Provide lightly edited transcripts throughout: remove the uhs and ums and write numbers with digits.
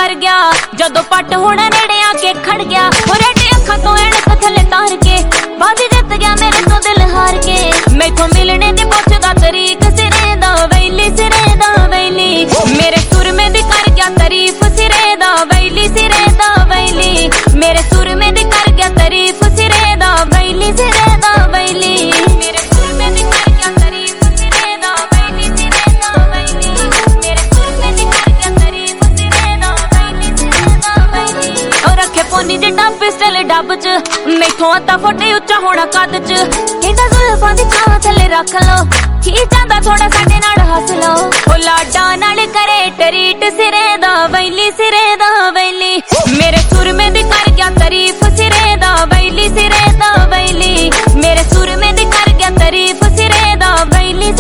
कर गया जदों पट होना नेड़े आके खड़ गया। रेड अखां तो ऐनक थले तार के बाजी जित गया मेरे तो दिल हार के। मैथों मिलने दी पुछदा तरीक सिरे दा वैली मेरे सुर में दी कर गया तारीफ सिरे दा वैली मेरे सुर में दी कर गया तारीफ सिरे दा वैली मेरे सुर में दी कर गया तारीफ सिरे दा वैली मेरे सुर में दी कर गया तारीफ सिरे दा वैली और रखे पोनी जिड्डा पिस्टल डब च मैथों अता फोटे उच्चा होना कद च कहंदा जुल्फां दी छां थले रख लो की चांदा थोड़ा साडे नाल हस लो। ओ लाडा नाल करे टरीट सिरे दा वैली मेरे सुर में दी कर गया तारीफ सिरे दा वैली मेरे सुर में दी कर गया तारीफ सिरे दा वैली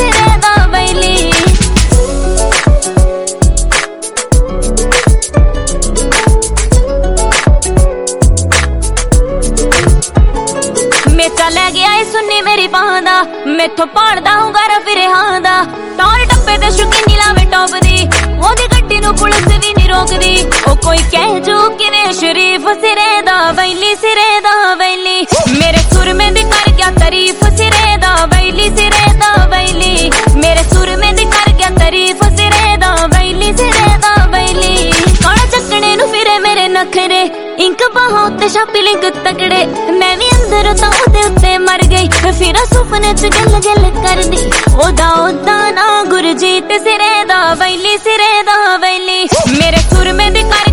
मेचा लै गया सुन्नी मेरी बांदा मैथों पाड़दा हूं गारा फिरे हांदा टौर टप्पे ते शौकीनी लावे टॉप दी ओदी गड्डी नूं पुलिस भी नहीं रोकदी। ओ कोई कह जो किने शरीफ सिरे दा वैली मेरे सुर में दी कर गया तारीफ सिरे दा वैली मेरे सुर में दी कर गया तारीफ सिरे दा वैली काला चक्कने नूं फिरे मेरे नखरे इंक बाहों ते छापी लिंक तकड़े मैं भी अंदर तां ओदे उत्ते मर गई फिर सुपने च गल कर दी ओदा ना गुरजीत सिरे दा वैली मेरे सुर में दी कर